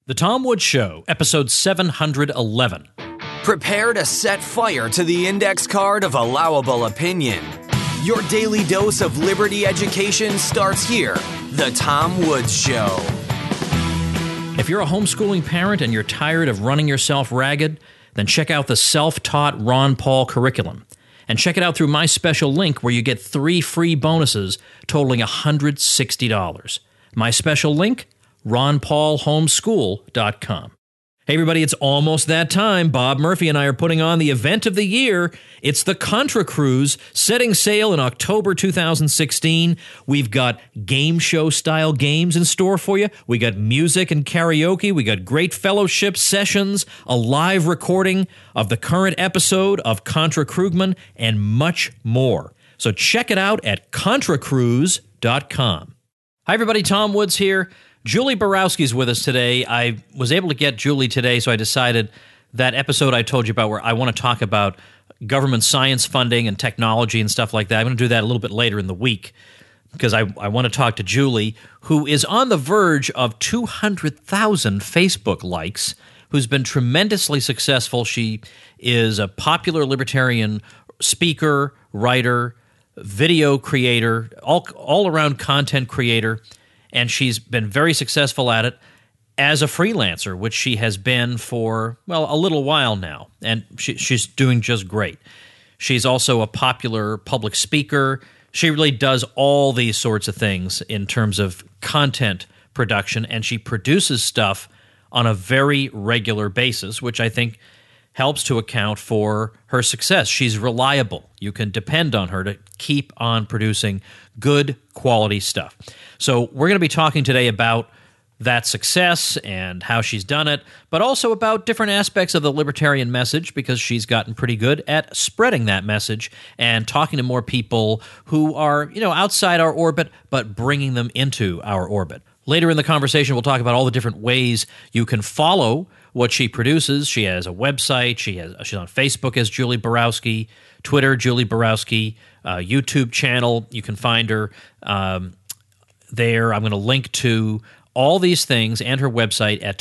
The Tom Woods Show, episode 711. Prepare to set fire to the index card of allowable opinion. Your daily dose of liberty education starts here. The Tom Woods Show. If you're a homeschooling parent and you're tired of running yourself ragged, then check out the self-taught Ron Paul curriculum. And check it out through my special link where you get 3 free bonuses totaling $160. My special link? ronpaulhomeschool.com. Hey everybody, it's almost that time. Bob Murphy and I are putting on the event of the year. It's the Contra Cruise, setting sail in October 2016. We've got game show style games in store for you. We got music and karaoke. We got great fellowship sessions, a live recording of the current episode of Contra Krugman, and much more. So check it out at contracruise.com. Hi everybody, Tom Woods here. Julie Borowski's with us today. I was able to get Julie today, so I decided that episode I told you about where I want to talk about government science funding and technology and stuff like that. I'm going to do that a little bit later in the week because I want to talk to Julie, who is on the verge of 200,000 Facebook likes, who's been tremendously successful. She is a popular libertarian speaker, writer, video creator, all-around content creator. And she's been very successful at it as a freelancer, which she has been for, well, a little while now. And she's doing just great. She's also a popular public speaker. She really does all these sorts of things in terms of content production, and she produces stuff on a very regular basis, which I think helps to account for her success. She's reliable. You can depend on her to keep on producing good quality stuff. So we're going to be talking today about that success and how she's done it, but also about different aspects of the libertarian message, because she's gotten pretty good at spreading that message and talking to more people who are, outside our orbit, but bringing them into our orbit. Later in the conversation, we'll talk about all the different ways you can follow what she produces. She has a website. She's on Facebook as Julie Borowski, Twitter, Julie Borowski, YouTube channel. You can find her there. I'm going to link to all these things and her website at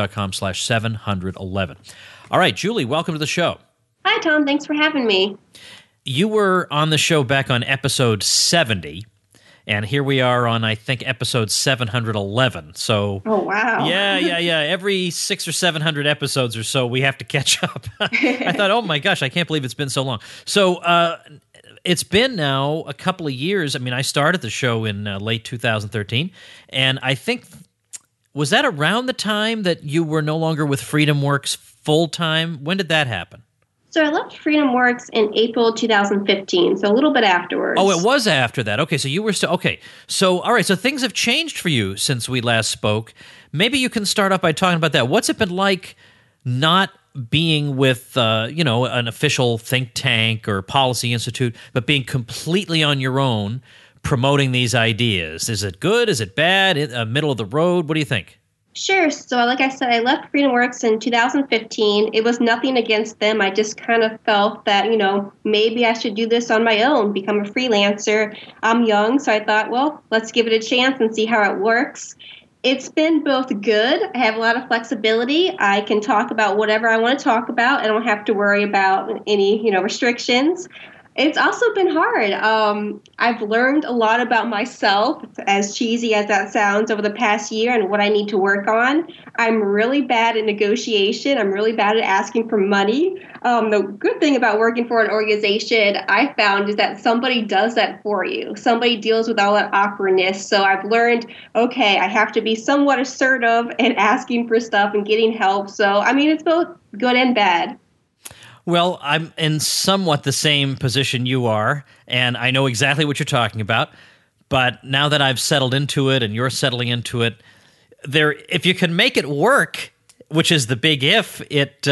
tomwoods.com/711. All right, Julie, welcome to the show. Hi, Tom. Thanks for having me. You were on the show back on episode 70. And here we are on, I think, episode 711. So, oh wow, yeah. Every 600 or 700 episodes or so, we have to catch up. I thought, oh my gosh, I can't believe it's been so long. So, it's been now a couple of years. I mean, I started the show in late 2013, and I think was that around the time that you were no longer with FreedomWorks full time? When did that happen? So I left FreedomWorks in April 2015, so a little bit afterwards. Oh, it was after that. Okay, so you were still... Okay, so, all right, so things have changed for you since we last spoke. Maybe you can start off by talking about that. What's it been like not being with, an official think tank or policy institute, but being completely on your own, promoting these ideas? Is it good? Is it bad? Middle of the road? What do you think? Sure. So like I said, I left FreedomWorks in 2015. It was nothing against them. I just kind of felt that, maybe I should do this on my own, become a freelancer. I'm young, so I thought, well, let's give it a chance and see how it works. It's been both good. I have a lot of flexibility. I can talk about whatever I want to talk about. I don't have to worry about any, restrictions. It's also been hard. I've learned a lot about myself, as cheesy as that sounds, over the past year and what I need to work on. I'm really bad at negotiation. I'm really bad at asking for money. The good thing about working for an organization I found is that somebody does that for you. Somebody deals with all that awkwardness. So I've learned, okay, I have to be somewhat assertive and asking for stuff and getting help. So, it's both good and bad. Well, I'm in somewhat the same position you are, and I know exactly what you're talking about. But now that I've settled into it and you're settling into it, if you can make it work, which is the big if, it's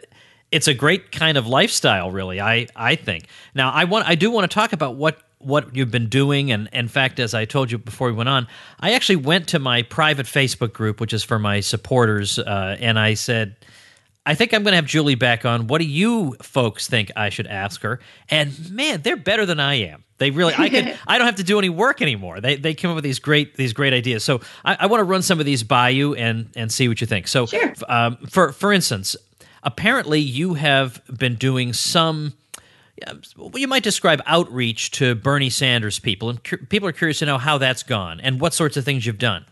a great kind of lifestyle, really, I think. Now, I do want to talk about what you've been doing, and in fact, as I told you before we went on, I actually went to my private Facebook group, which is for my supporters, and I said, I think I'm going to have Julie back on. What do you folks think I should ask her? And man, they're better than I am. They really, I don't have to do any work anymore. They came up with these great ideas. So I want to run some of these by you and see what you think. So, sure. For instance, apparently you have been doing some, what you might describe outreach to Bernie Sanders people, and people are curious to know how that's gone and what sorts of things you've done.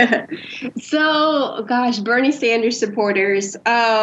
So, gosh, Bernie Sanders supporters.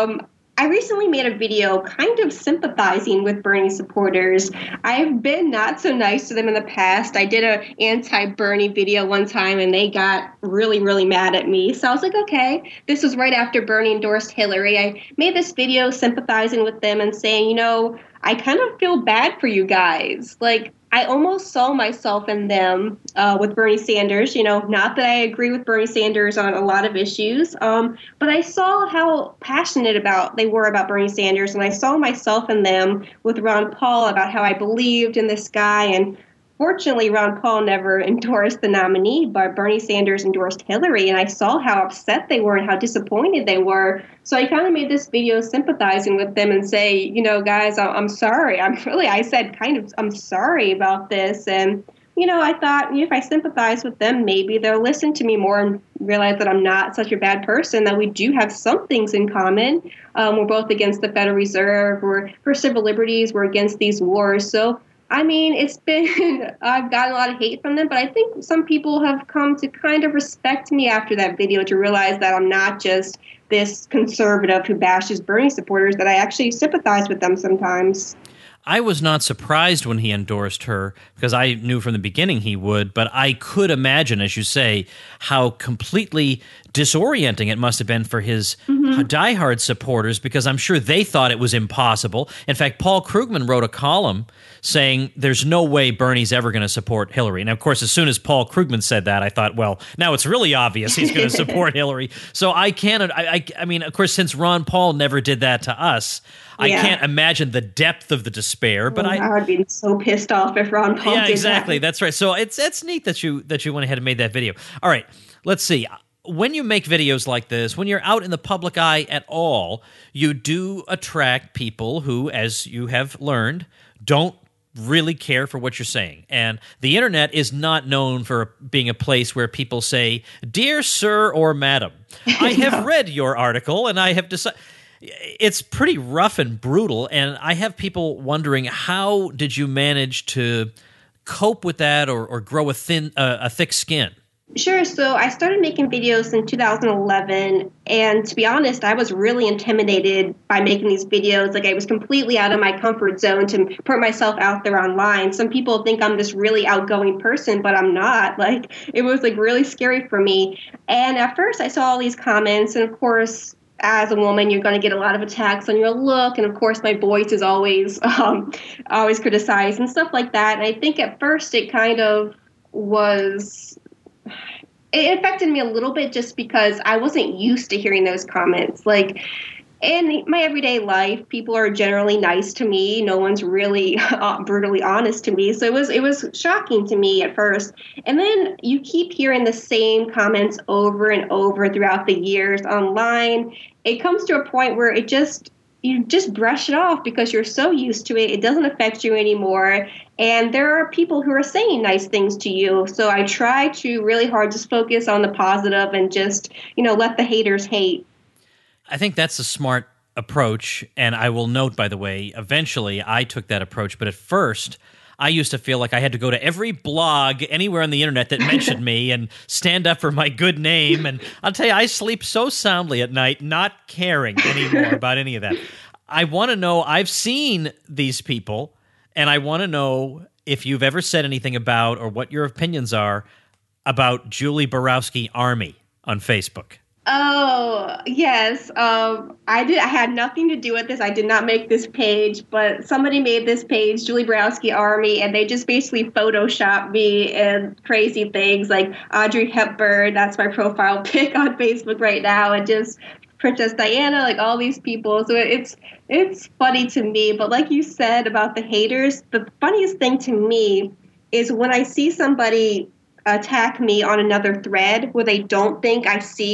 I recently made a video kind of sympathizing with Bernie supporters. I've been not so nice to them in the past. I did an anti-Bernie video one time and they got really, really mad at me. So I was like, okay, this was right after Bernie endorsed Hillary. I made this video sympathizing with them and saying, I kind of feel bad for you guys. Like, I almost saw myself in them with Bernie Sanders, not that I agree with Bernie Sanders on a lot of issues, but I saw how passionate they were about Bernie Sanders, and I saw myself in them with Ron Paul about how I believed in this guy. And fortunately, Ron Paul never endorsed the nominee, but Bernie Sanders endorsed Hillary, and I saw how upset they were and how disappointed they were. So I kind of made this video sympathizing with them and say, guys, I'm sorry. I said I'm sorry about this. And, I thought if I sympathize with them, maybe they'll listen to me more and realize that I'm not such a bad person, that we do have some things in common. We're both against the Federal Reserve. We're for civil liberties. We're against these wars. So it's been, I've gotten a lot of hate from them, but I think some people have come to kind of respect me after that video, to realize that I'm not just this conservative who bashes Bernie supporters, that I actually sympathize with them sometimes. I was not surprised when he endorsed her, because I knew from the beginning he would, but I could imagine, as you say, how completely disorienting it must have been for his diehard supporters, because I'm sure they thought it was impossible. In fact, Paul Krugman wrote a column saying there's no way Bernie's ever going to support Hillary. And of course, as soon as Paul Krugman said that, I thought, well, now it's really obvious he's going to support Hillary. So I can't, I mean, of course, since Ron Paul never did that to us, I can't imagine the depth of the despair. But I would be so pissed off if Ron Paul did exactly. that. That's right. So it's neat that you went ahead and made that video. All right, let's see. When you make videos like this, when you're out in the public eye at all, you do attract people who, as you have learned, don't really care for what you're saying. And the internet is not known for being a place where people say, "Dear sir or madam, I have read your article and I have decided." It's pretty rough and brutal, and I have people wondering, how did you manage to cope with that or grow a thick skin? Sure. So I started making videos in 2011, and to be honest, I was really intimidated by making these videos. Like, I was completely out of my comfort zone to put myself out there online. Some people think I'm this really outgoing person, but I'm not. Like, it was really scary for me. And at first I saw all these comments, and of course, as a woman, you're going to get a lot of attacks on your look. And of course, my voice is always criticized and stuff like that. And I think at first it kind of it affected me a little bit, just because I wasn't used to hearing those comments. Like, in my everyday life, people are generally nice to me. No one's really brutally honest to me. So it was shocking to me at first. And then you keep hearing the same comments over and over throughout the years online. It comes to a point where you just brush it off because you're so used to it. It doesn't affect you anymore. And there are people who are saying nice things to you. So I try to really hard just focus on the positive and just, let the haters hate. I think that's a smart approach, and I will note, by the way, eventually I took that approach, but at first I used to feel like I had to go to every blog anywhere on the internet that mentioned me and stand up for my good name, and I'll tell you, I sleep so soundly at night not caring anymore about any of that. I want to know, I've seen these people, and I want to know if you've ever said anything about, or what your opinions are about Julie Borowski Army on Facebook. Oh, yes. I had nothing to do with this. I did not make this page, but somebody made this page, Julie Borowski Army, and they just basically photoshopped me and crazy things like Audrey Hepburn. That's my profile pic on Facebook right now, and just Princess Diana, like all these people. So it's funny to me. But like you said about the haters, the funniest thing to me is when I see somebody attack me on another thread where they don't think I see,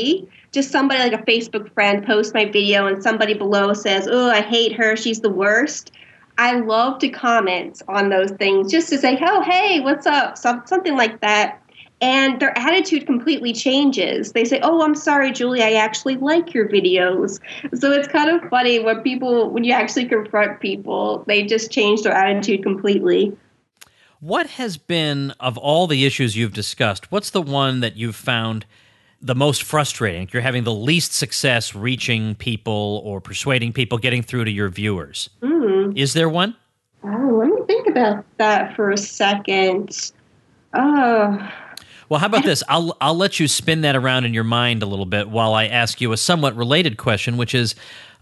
just somebody like a Facebook friend posts my video and somebody below says, "Oh, I hate her. She's the worst." I love to comment on those things just to say, "Oh, hey, what's up?" Something like that. And their attitude completely changes. They say, "Oh, I'm sorry, Julie, I actually like your videos." So it's kind of funny when you actually confront people, they just change their attitude completely. What has been, of all the issues you've discussed, what's the one that you've found the most frustrating? You're having the least success reaching people or persuading people, getting through to your viewers. Is there one? Oh, let me think about that for a second. Oh. Well, how about this? I'll let you spin that around in your mind a little bit while I ask you a somewhat related question, which is,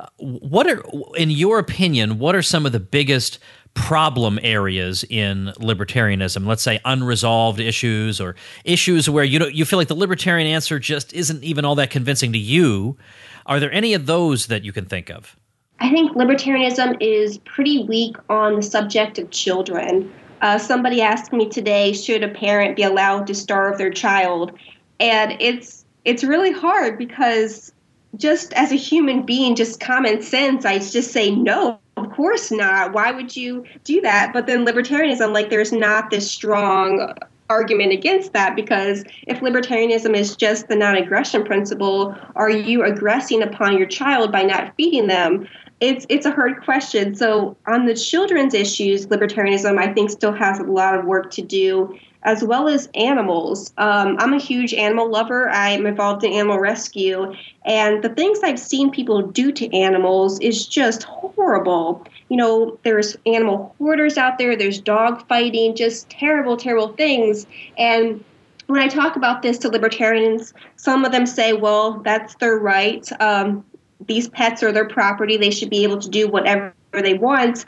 in your opinion, what are some of the biggest problem areas in libertarianism? Let's say unresolved issues or issues where you feel like the libertarian answer just isn't even all that convincing to you. Are there any of those that you can think of? I think libertarianism is pretty weak on the subject of children. Somebody asked me today, should a parent be allowed to starve their child? And it's really hard because just as a human being, just common sense, I just say no. Of course not. Why would you do that? But then libertarianism, like there's not this strong argument against that, because if libertarianism is just the non-aggression principle, are you aggressing upon your child by not feeding them? It's a hard question. So on the children's issues, libertarianism, I think, still has a lot of work to do, as well as animals. I'm a huge animal lover. I'm involved in animal rescue. And the things I've seen people do to animals is just horrible. You know, there's animal hoarders out there. There's dog fighting, just terrible, terrible things. And when I talk about this to libertarians, some of them say, well, that's their right. These pets are their property. They should be able to do whatever they want.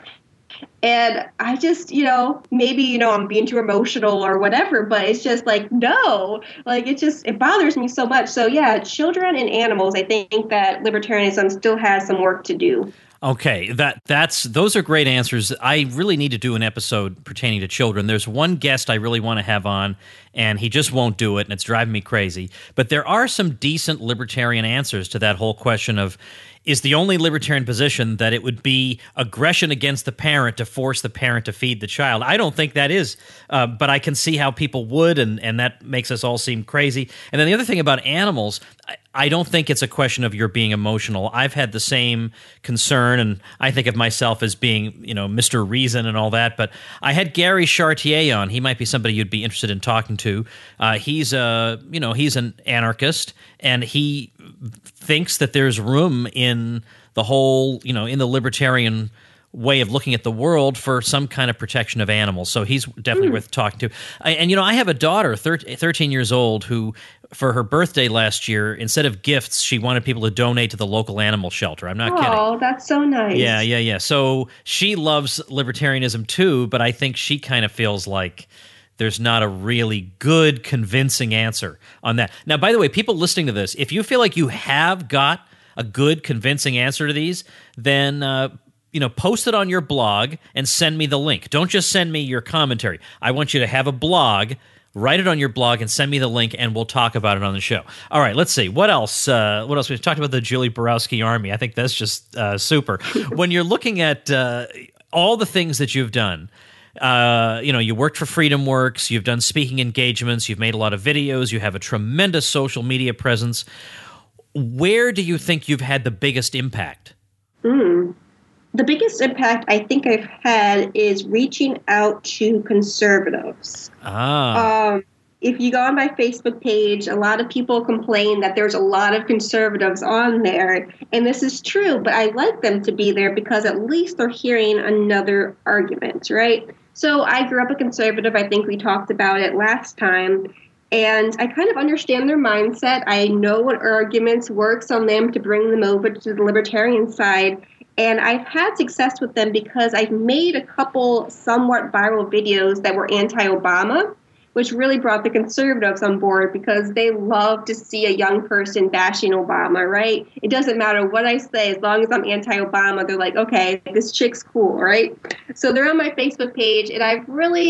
And I just, maybe, I'm being too emotional or whatever, but it's just like, no, like it bothers me so much. So yeah, children and animals, I think that libertarianism still has some work to do. Okay, those are great answers. I really need to do an episode pertaining to children. There's one guest I really want to have on, and he just won't do it, and it's driving me crazy. But there are some decent libertarian answers to that whole question of, is the only libertarian position that it would be aggression against the parent to force the parent to feed the child? I don't think that is, but I can see how people would, and that makes us all seem crazy. And then the other thing about animals, I don't think it's a question of you're being emotional. I've had the same concern, and I think of myself as being, Mr. Reason and all that. But I had Gary Chartier on. He might be somebody you'd be interested in talking to. He's an anarchist, and he thinks that there's room in the whole, in the libertarian way of looking at the world for some kind of protection of animals. So he's definitely worth talking to. I have a daughter, 13 years old, who, for her birthday last year, instead of gifts, she wanted people to donate to the local animal shelter. I'm not kidding. Oh, that's so nice. Yeah. So she loves libertarianism too, but I think she kind of feels like there's not a really good, convincing answer on that. Now, by the way, people listening to this, if you feel like you have got a good, convincing answer to these, then post it on your blog and send me the link. Don't just send me your commentary. I want you to have a blog, write it on your blog, and send me the link, and we'll talk about it on the show. All right, let's see. What else? We talked about the Julie Borowski Army. I think that's just super. When you're looking at all the things that you've done, you worked for FreedomWorks, you've done speaking engagements, you've made a lot of videos, you have a tremendous social media presence. Where do you think you've had the biggest impact? The biggest impact I think I've had is reaching out to conservatives. If you go on my Facebook page, a lot of people complain that there's a lot of conservatives on there. And this is true, but I like them to be there because at least they're hearing another argument, right? So I grew up a conservative. I think we talked about it last time. And I kind of understand their mindset. I know what arguments works on them to bring them over to the libertarian side. And I've had success with them because I've made a couple somewhat viral videos that were anti-Obama, which really brought the conservatives on board because they love to see a young person bashing Obama, right? It doesn't matter what I say. As long as I'm anti-Obama, they're like, okay, this chick's cool, right? So they're on my Facebook page, and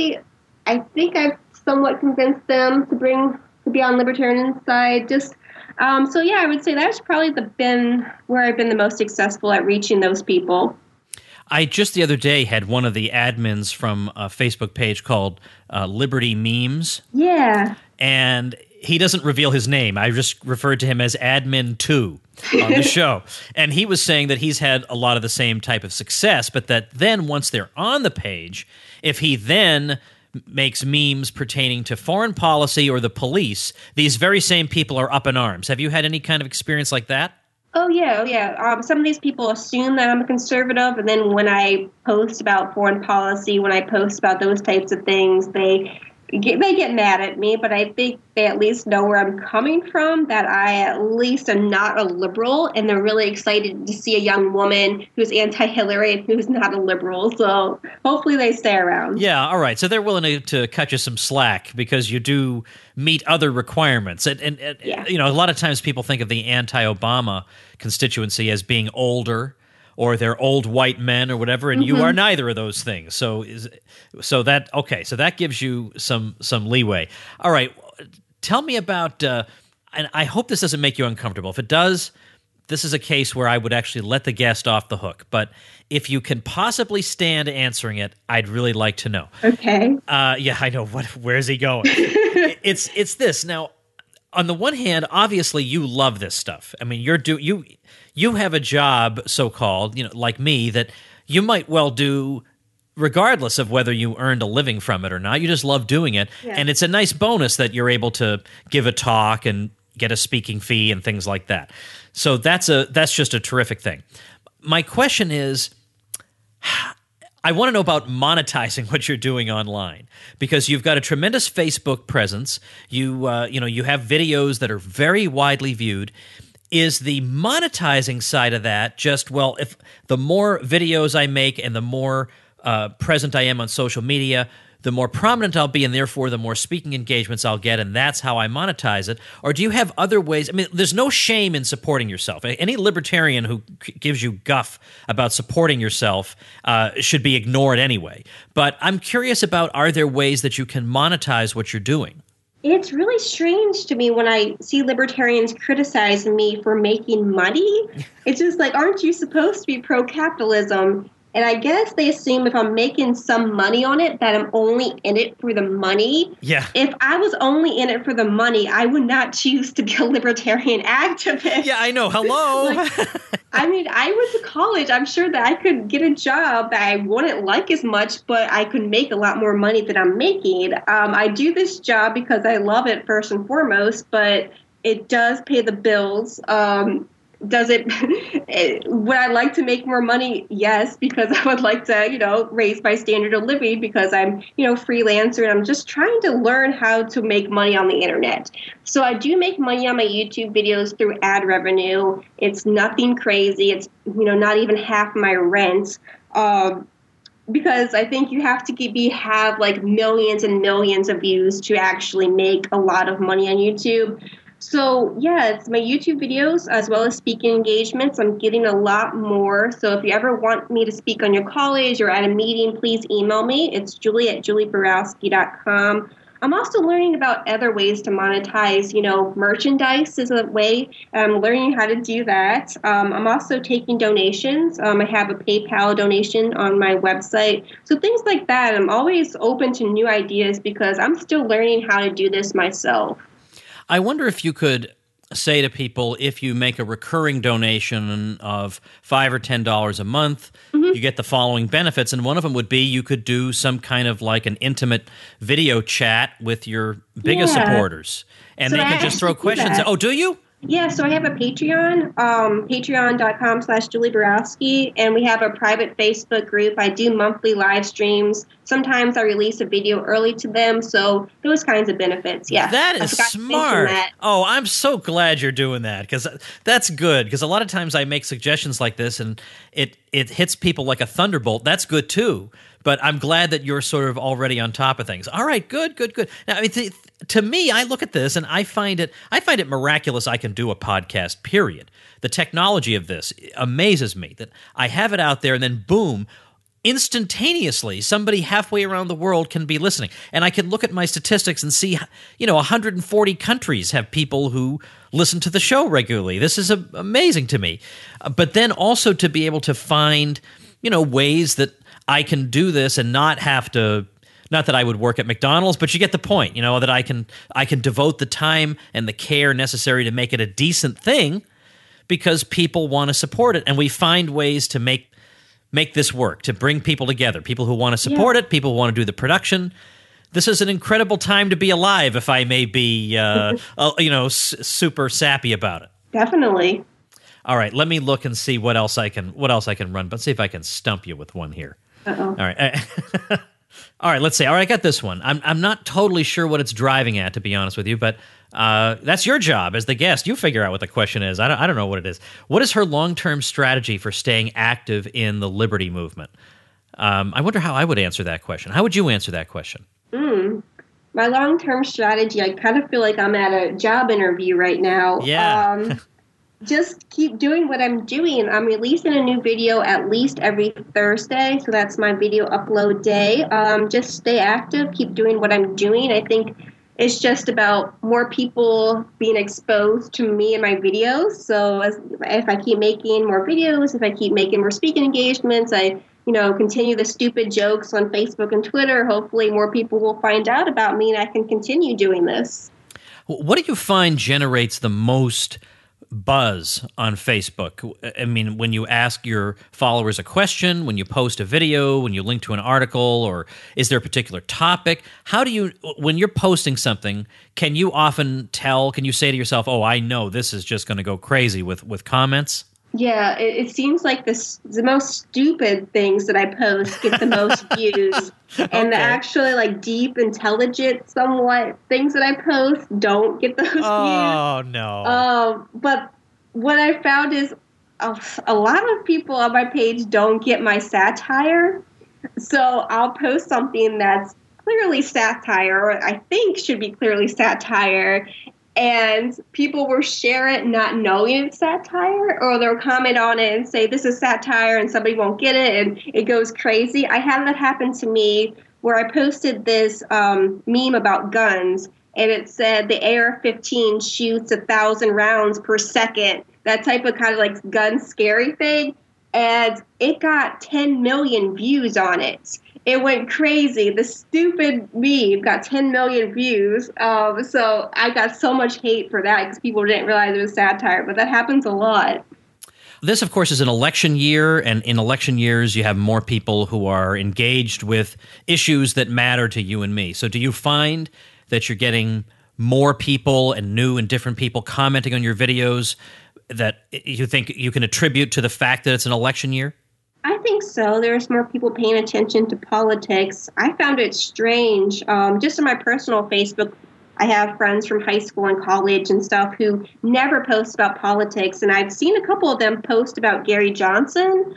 I think I've somewhat convinced them to be on libertarian side. Just, So yeah, I would say that's probably been where I've been the most successful at reaching those people. I just the other day had one of the admins from a Facebook page called Liberty Memes. Yeah. And he doesn't reveal his name. I just referred to him as Admin 2 on the show. And he was saying that he's had a lot of the same type of success, but that then once they're on the page, if he then makes memes pertaining to foreign policy or the police, these very same people are up in arms. Have you had any kind of experience like that? Oh, yeah. Some of these people assume that I'm a conservative, and then when I post about foreign policy, when I post about those types of things, they get mad at me, but I think they at least know where I'm coming from, that I at least am not a liberal, and they're really excited to see a young woman who's anti-Hillary and who's not a liberal, so hopefully they stay around. Yeah, all right. So they're willing to cut you some slack because you do meet other requirements. And Yeah. You know, a lot of times people think of the anti-Obama constituency as being older, or they're old white men or whatever, and you are neither of those things. So that gives you some leeway. All right, tell me about, and I hope this doesn't make you uncomfortable. If it does, this is a case where I would actually let the guest off the hook. But if you can possibly stand answering it, I'd really like to know. Okay. Yeah, I know. Where's he going? It's this now. On the one hand, obviously you love this stuff. I mean, you have a job, so-called, you know, like me, that you might well do regardless of whether you earned a living from it or not. You just love doing it. Yeah. And it's a nice bonus that you're able to give a talk and get a speaking fee and things like that. So that's just a terrific thing. My question is, I want to know about monetizing what you're doing online, because you've got a tremendous Facebook presence. You have videos that are very widely viewed. Is the monetizing side of that just, well, if the more videos I make and the more present I am on social media, the more prominent I'll be, and therefore the more speaking engagements I'll get, and that's how I monetize it? Or do you have other ways? I mean, there's no shame in supporting yourself. Any libertarian who gives you guff about supporting yourself should be ignored anyway. But I'm curious about, are there ways that you can monetize what you're doing? It's really strange to me when I see libertarians criticize me for making money. It's just like, aren't you supposed to be pro-capitalism? And I guess they assume if I'm making some money on it, that I'm only in it for the money. Yeah. If I was only in it for the money, I would not choose to be a libertarian activist. Yeah, I know. Hello. I mean, I went to college. I'm sure that I could get a job that I wouldn't like as much, but I could make a lot more money than I'm making. I do this job because I love it first and foremost, but it does pay the bills. Does it, would I like to make more money? Yes, because I would like to, raise my standard of living, because I'm, freelancer, and I'm just trying to learn how to make money on the internet. So I do make money on my YouTube videos through ad revenue. It's nothing crazy. It's, not even half my rent. Because I think you have to have like millions and millions of views to actually make a lot of money on YouTube. So, yeah, it's my YouTube videos as well as speaking engagements. I'm getting a lot more. So if you ever want me to speak on your college or at a meeting, please email me. It's julie@julieborowski.com. I'm also learning about other ways to monetize. Merchandise is a way. I'm learning how to do that. I'm also taking donations. I have a PayPal donation on my website. So things like that. I'm always open to new ideas because I'm still learning how to do this myself. I wonder if you could say to people, if you make a recurring donation of $5 or $10 a month, you get the following benefits. And one of them would be you could do some kind of like an intimate video chat with your biggest supporters. And So they I can just throw actually do questions. that. Oh, do you? Yeah, so I have a Patreon, patreon.com/Julie Borowski, and we have a private Facebook group. I do monthly live streams. Sometimes I release a video early to them, so those kinds of benefits, yeah. That I is forgot to mention smart. that. Oh, I'm so glad you're doing that, because that's good. Because a lot of times I make suggestions like this, and it hits people like a thunderbolt. That's good too. But I'm glad that you're sort of already on top of things. All right, good. Now, I mean, to me, I look at this and I find it miraculous I can do a podcast, period. The technology of this amazes me, that I have it out there and then boom, instantaneously, somebody halfway around the world can be listening. And I can look at my statistics and see, 140 countries have people who listen to the show regularly. This is amazing to me. But then also to be able to find, ways that I can do this and not have to, not that I would work at McDonald's, but you get the point, that I can devote the time and the care necessary to make it a decent thing because people want to support it. And we find ways to make this work, to bring people together, people who want to support it, people who want to do the production. This is an incredible time to be alive, if I may be, super sappy about it. Definitely. All right, let me look and see what else I can run, but see if I can stump you with one here. Uh-oh. All right. All right, let's see. All right, I got this one. I'm not totally sure what it's driving at, to be honest with you, but that's your job as the guest. You figure out what the question is. I don't know what it is. What is her long-term strategy for staying active in the liberty movement? I wonder how I would answer that question. How would you answer that question? My long-term strategy, I kind of feel like I'm at a job interview right now. Yeah. Just keep doing what I'm doing. I'm releasing a new video at least every Thursday, so that's my video upload day. Just stay active, keep doing what I'm doing. I think it's just about more people being exposed to me and my videos. So if I keep making more videos, if I keep making more speaking engagements, I continue the stupid jokes on Facebook and Twitter, hopefully more people will find out about me and I can continue doing this. What do you find generates the most buzz on Facebook? I mean, when you ask your followers a question, when you post a video, when you link to an article, or is there a particular topic? How do you, when you're posting something, can you often tell, can you say to yourself, oh, I know this is just going to go crazy with comments? Yeah, it seems like the most stupid things that I post get the most views. And the actually deep, intelligent, somewhat things that I post don't get those views. Oh, no. But what I found is a lot of people on my page don't get my satire. So I'll post something that's clearly satire, or I think should be clearly satire, and people will share it not knowing it's satire, or they'll comment on it and say, this is satire, and somebody won't get it, and it goes crazy. I had that happen to me where I posted this meme about guns, and it said the AR-15 shoots 1,000 rounds per second, that type of kind of gun scary thing, and it got 10 million views on it. It went crazy. The stupid meme got 10 million views. So I got so much hate for that because people didn't realize it was satire. But that happens a lot. This, of course, is an election year. And in election years, you have more people who are engaged with issues that matter to you and me. So do you find that you're getting more people and new and different people commenting on your videos that you think you can attribute to the fact that it's an election year? I think so. There's more people paying attention to politics. I found it strange. Just on my personal Facebook, I have friends from high school and college and stuff who never post about politics. And I've seen a couple of them post about Gary Johnson.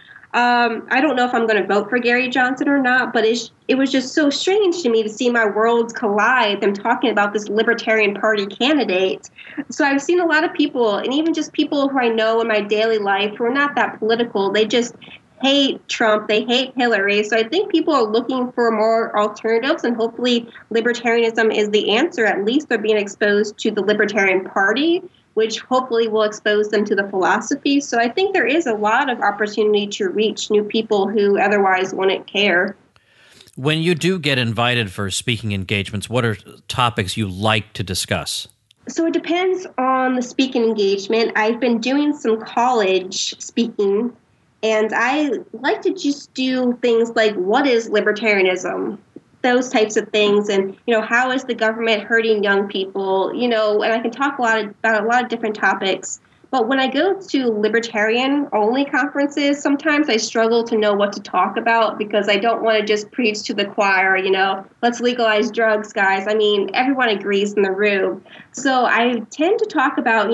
I don't know if I'm going to vote for Gary Johnson or not, but it was just so strange to me to see my worlds collide, them talking about this Libertarian Party candidate. So I've seen a lot of people, and even just people who I know in my daily life who are not that political, they just hate Trump, they hate Hillary. So I think people are looking for more alternatives, and hopefully libertarianism is the answer. At least they're being exposed to the Libertarian Party, which hopefully will expose them to the philosophy. So I think there is a lot of opportunity to reach new people who otherwise wouldn't care. When you do get invited for speaking engagements, what are topics you like to discuss? So it depends on the speaking engagement. I've been doing some college speaking, and I like to just do things like, what is libertarianism? Those types of things. And, how is the government hurting young people? And I can talk about a lot of different topics. But when I go to libertarian-only conferences, sometimes I struggle to know what to talk about because I don't want to just preach to the choir, let's legalize drugs, guys. I mean, everyone agrees in the room. So I tend to talk about,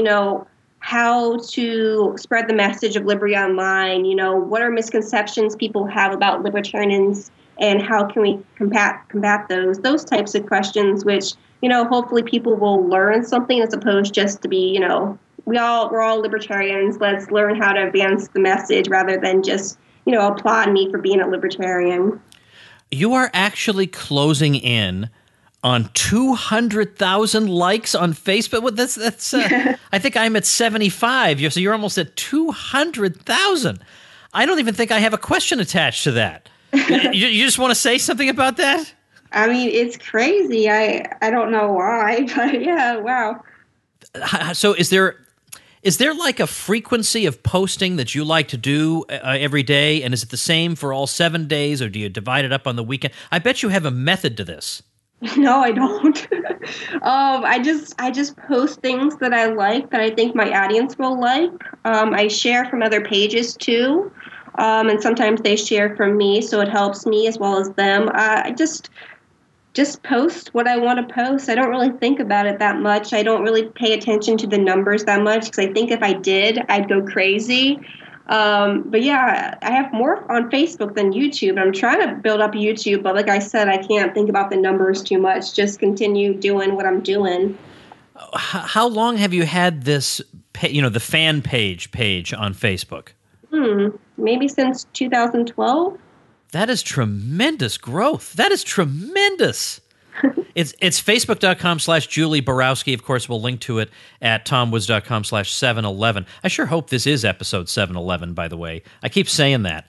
how to spread the message of liberty online, what are misconceptions people have about libertarians and how can we combat those types of questions, which, hopefully people will learn something as opposed just to be, we're all libertarians. Let's learn how to advance the message rather than just, applaud me for being a libertarian. You are actually closing in on 200,000 likes on Facebook. Well, that's. I think I'm at 75. So you're almost at 200,000. I don't even think I have a question attached to that. You just want to say something about that? I mean, it's crazy. I don't know why, but yeah, wow. So is there like a frequency of posting that you like to do every day, and is it the same for all 7 days, or do you divide it up on the weekend? I bet you have a method to this. No, I don't. I just post things that I like, that I think my audience will like. I share from other pages too, and sometimes they share from me, so it helps me as well as them. I just post what I want to post. I don't really think about it that much. I don't really pay attention to the numbers that much, because I think if I did, I'd go crazy. But yeah, I have more on Facebook than YouTube. I'm trying to build up YouTube, but like I said, I can't think about the numbers too much. Just continue doing what I'm doing. How long have you had this, the fan page on Facebook? Maybe since 2012. That is tremendous growth. That is tremendous. It's facebook.com/Julie Borowski. Of course, we'll link to it at tomwoods.com/711. I sure hope this is episode 711, by the way. I keep saying that.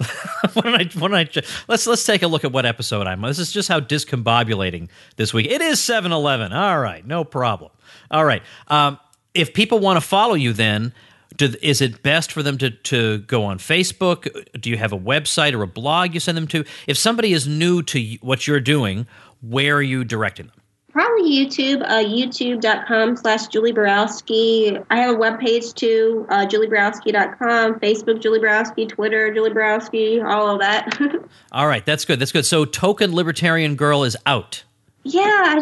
Let's take a look at what episode I'm on. This is just how discombobulating this week. It is 711. All right, no problem. All right. If people want to follow you then, is it best for them to go on Facebook? Do you have a website or a blog you send them to? If somebody is new to what you're doing, where are you directing them? Probably YouTube, youtube.com/Julie Borowski. I have a webpage too, julieborowski.com, Facebook, Julie Borowski, Twitter, Julie Borowski, all of that. All right, that's good. That's good. So Token Libertarian Girl is out. Yeah,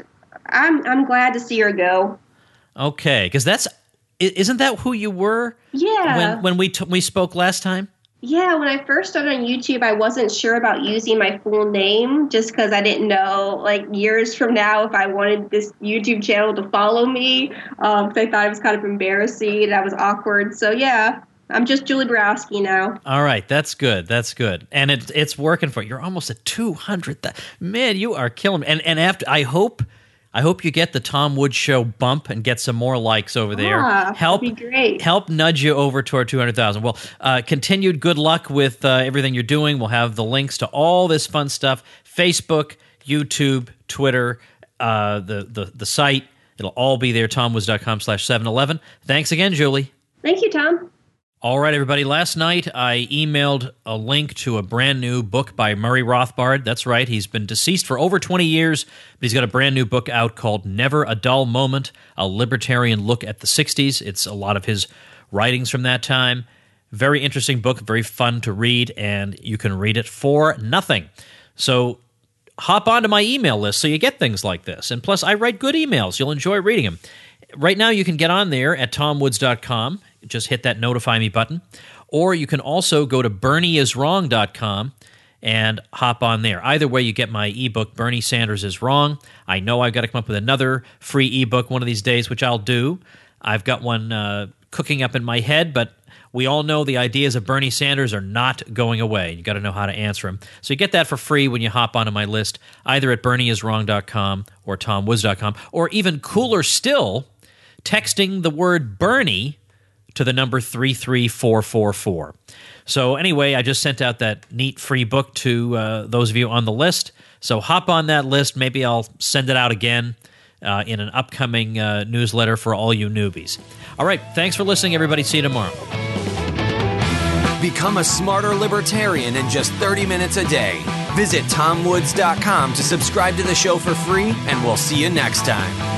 I'm glad to see her go. Okay, because isn't that who you were? Yeah. When we spoke last time? Yeah, when I first started on YouTube, I wasn't sure about using my full name just because I didn't know, like, years from now if I wanted this YouTube channel to follow me. Because I thought it was kind of embarrassing and I was awkward. So, yeah, I'm just Julie Borowski now. All right, that's good. That's good. And it's working for you. You're almost at 200. Man, you are killing me. And after, I hope you get the Tom Woods Show bump and get some more likes over there. That'd be great. Help nudge you over toward 200,000. Well, continued good luck with everything you're doing. We'll have the links to all this fun stuff: Facebook, YouTube, Twitter, the site. It'll all be there. TomWoods.com/711. Thanks again, Julie. Thank you, Tom. All right, everybody. Last night, I emailed a link to a brand new book by Murray Rothbard. That's right. He's been deceased for over 20 years, but he's got a brand new book out called Never a Dull Moment, A Libertarian Look at the 60s. It's a lot of his writings from that time. Very interesting book, very fun to read, and you can read it for nothing. So hop onto my email list so you get things like this. And plus, I write good emails. You'll enjoy reading them. Right now, you can get on there at tomwoods.com. Just hit that notify me button. Or you can also go to bernieiswrong.com and hop on there. Either way, you get my ebook, Bernie Sanders is Wrong. I know I've got to come up with another free ebook one of these days, which I'll do. I've got one cooking up in my head, but we all know the ideas of Bernie Sanders are not going away. You got to know how to answer them. So you get that for free when you hop onto my list, either at bernieiswrong.com or tomwoods.com, or even cooler still, texting the word Bernie to the number 33444. So anyway, I just sent out that neat free book to those of you on the list. So hop on that list. Maybe I'll send it out again in an upcoming newsletter for all you newbies. All right, thanks for listening, everybody. See you tomorrow. Become a smarter libertarian in just 30 minutes a day. Visit tomwoods.com to subscribe to the show for free, and we'll see you next time.